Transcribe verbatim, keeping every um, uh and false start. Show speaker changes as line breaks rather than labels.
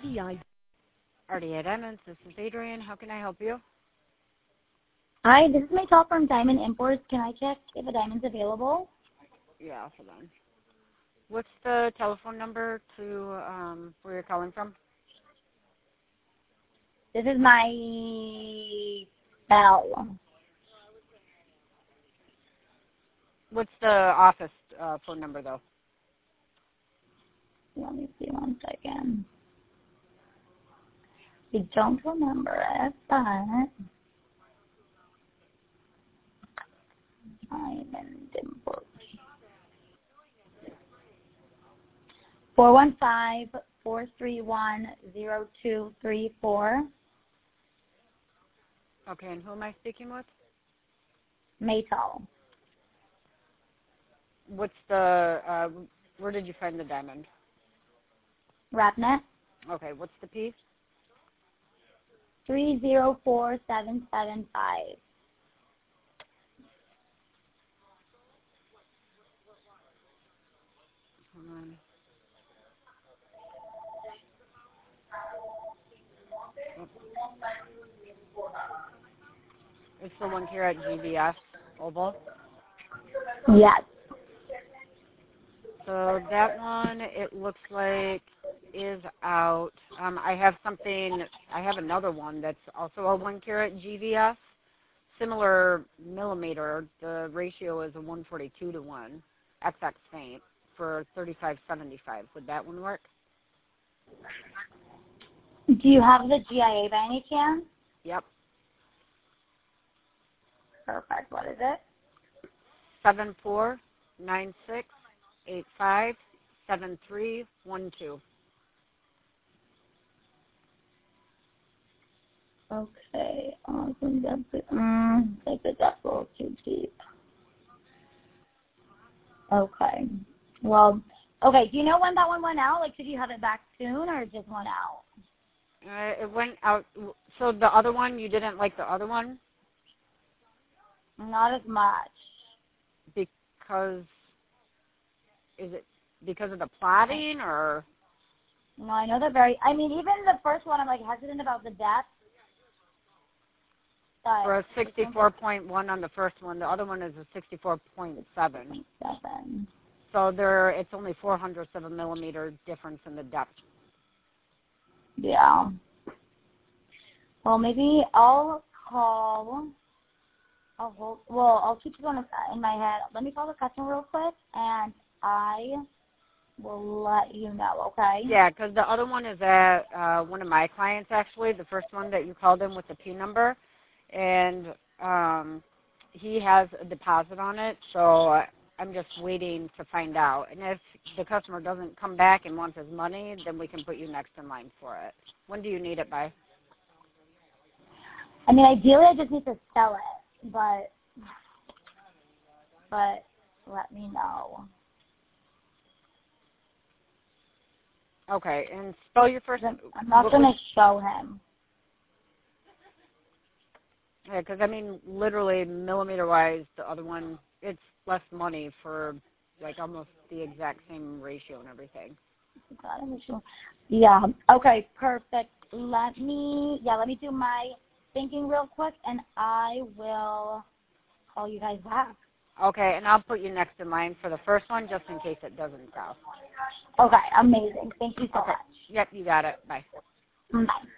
P I.
R D A Diamonds, this is Adrian. How can I help you?
Hi, this is Maytal from Diamond Imports. Can I check if a diamond's available?
Yeah, hold on. What's the telephone number to um, where you're calling from?
This is my cell.
What's the office uh, phone number, though?
Let me see one second. I don't remember it, but Diamond Imports. four one five, four three one, zero two three four.
Okay, and who am I speaking with?
Maytal.
What's the, uh, where did you find the diamond?
Rapnet.
Okay, what's the piece?
three zero four seven seven five.
Hold on. It's the one here at G V S Oval.
Yes.
So that one, it looks like, is out. Um, I have something, I have another one that's also a one carat G V S. Similar millimeter. The ratio is a one forty-two to one. X X faint for thirty-five seventy-five. Would that one work?
Do you have the G I A by any chance?
Yep.
Perfect. What is it?
Seven four nine six eight five seven three one two.
Okay. Awesome. That's it. Mm, I think that that's a little too deep. Okay. Well, okay. Do you know when that one went out? Like, did you have it back soon or it just went out?
Uh, it went out. So the other one, you didn't like the other one?
Not as much.
Because, is it because of the plotting or?
No, I know they're very, I mean, even the first one, I'm like hesitant about the depth. But
For a sixty-four point one on the first one, the other one is a sixty-four point seven.
Seven.
So there, it's only four hundredths of a millimeter difference in the depth.
Yeah. Well, maybe I'll call. I'll hold. Well, I'll keep it on in my head. Let me call the customer real quick, and I will let you know. Okay?
Yeah, because the other one is at uh, one of my clients actually. The first one that you called in with the P number, and um, he has a deposit on it. So uh, I'm just waiting to find out. And if the customer doesn't come back and wants his money, then we can put you next in line for it. When do you need it by?
I mean, ideally, I just need to sell it, but but let me know.
Okay, and spell your first.
I'm not going to show him.
Yeah, because I mean, literally millimeter-wise, the other one, it's less money for like almost the exact same ratio and everything.
Yeah. Okay. Perfect. Let me. Yeah. Let me do my thinking real quick, and I will call you guys back.
Okay, and I'll put you next in line for the first one just in case it doesn't sell.
Okay, amazing. Thank you so
okay.
much.
Yep, you got it. Bye.
Bye.